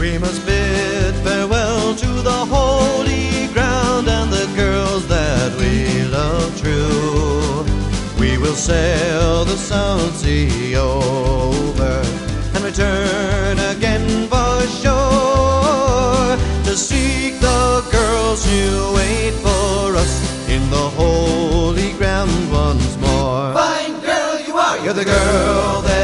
We must bid farewell to the holy ground and the girls that we love true. We will sail the South Sea over and return again for shore to seek the girls who wait for us in the holy ground once more. Fine girl you are, You're the girl that